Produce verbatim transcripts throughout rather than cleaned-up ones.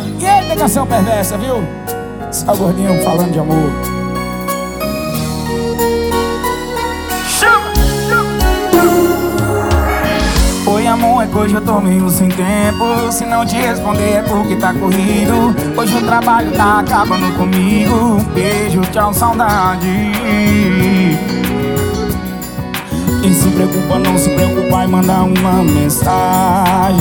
E aí, negação perversa, viu? Só o gordinho falando de amor. Oi, amor, é que hoje eu tô meio sem tempo. Se não te responder é porque tá corrido. Hoje o trabalho tá acabando comigo. Beijo, tchau, saudade. Quem se preocupa não se preocupa em mandar uma mensagem.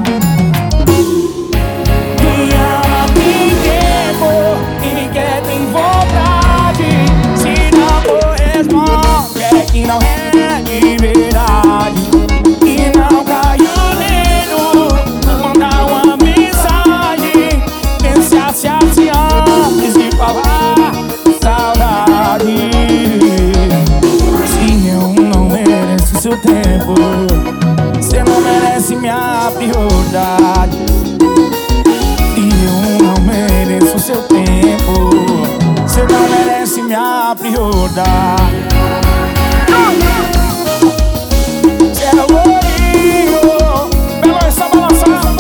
Quem ama tem tempo, quem quer tem vontade. Se não corresponde é que não é de verdade. E não caiu o dedo, mandar uma mensagem. Pensasse assim antes de falar saudade. Se eu não mereço seu tempo, você não merece minha prioridade. E eu não mereço seu tempo, você não merece minha prioridade. Você é o gordinho, pelo essa balançar.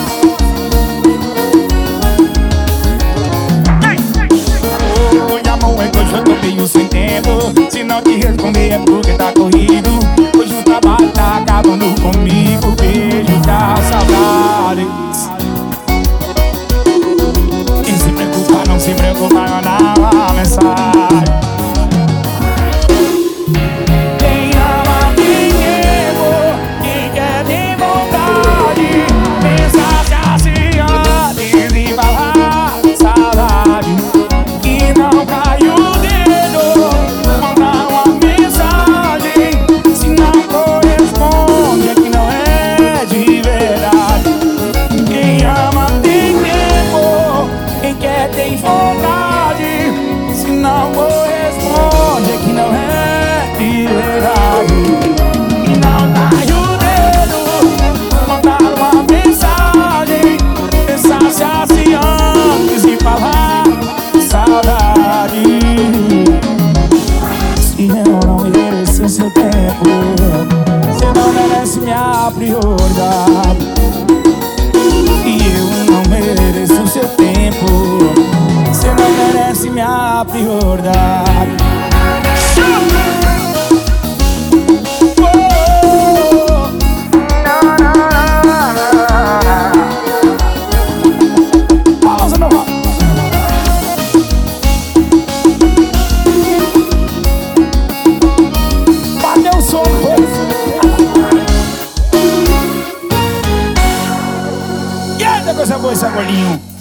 Oi, amor, é que hoje eu tô meio sem tempo. Se não te responder é porque tá corrido. Hoje o trabalho tá acabando comigo. Beijo, tchau, saudades. Quem se preocupa não se preocupa, mandar uma mensagem. Quem ama tem tempo, quem quer tem vontade. Pensasse assim antes de falar saudade. E não caiu o dedo, mandar uma mensagem. Se não corresponde é que não é de verdade. Quem ama tem tempo, quem quer tem vontade. Se não corresponde é que não é de verdade. E não caiu o dedo, mandar uma mensagem. Pensasse assim antes de falar saudade. Se eu não mereço seu tempo, você não merece minha prioridade. E eu não mereço seu tempo, você não merece minha prioridade. Balança meu rabo. Bateu o som, e aí, coisa boa esse agulhinho.